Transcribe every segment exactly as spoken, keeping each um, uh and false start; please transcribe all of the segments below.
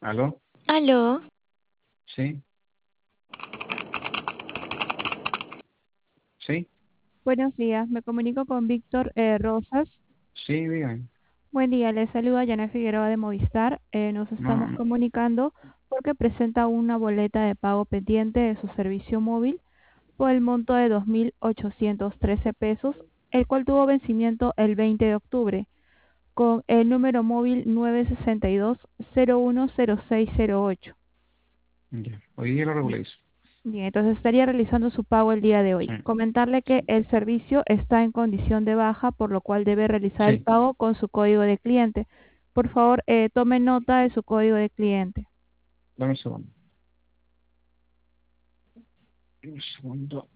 ¿Aló? Aló, ¿Sí? ¿Sí? Buenos días, me comunico con Víctor eh, Rosas. Sí, dígame. Buen día, les saluda Yana Figueroa de Movistar. Eh, nos estamos No, comunicando porque presenta una boleta de pago pendiente de su servicio móvil por el monto de dos mil ochocientos trece pesos, el cual tuvo vencimiento el veinte de octubre, con el número móvil nueve seis dos, cero uno cero seis cero ocho. ya. Hoy día lo reguléis. Bien, entonces estaría realizando su pago el día de hoy. Sí. Comentarle que el servicio está en condición de baja, por lo cual debe realizar el Sí. pago con su código de cliente. Por favor, eh, tome nota de su código de cliente. Dame un segundo. Un segundo.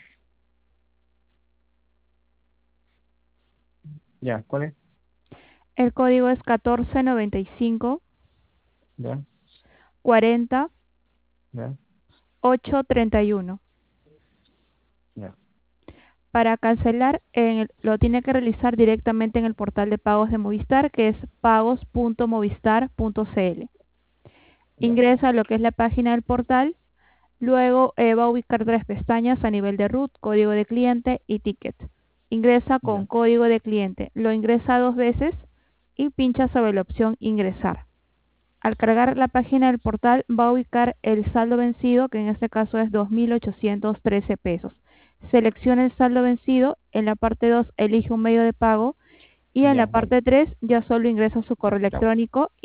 Ya, ¿cuál es? El código es catorce noventa y cinco, Ya, cuarenta, ya, ocho treinta y uno. ya. Para cancelar, en el- lo tiene que realizar directamente en el portal de pagos de Movistar, que es pagos punto movistar punto c l. Ya, Ingresa a lo que es la página del portal. Luego eh, va a ubicar tres pestañas a nivel de root, código de cliente y ticket. Ingresa con ya, código de cliente, lo ingresa dos veces y pincha sobre la opción ingresar. Al cargar la página del portal va a ubicar el saldo vencido, que en este caso es dos mil ochocientos trece pesos. Selecciona el saldo vencido, en la parte dos elige un medio de pago y en la ya, dale. parte tres ya solo ingresa su correo Chao. electrónico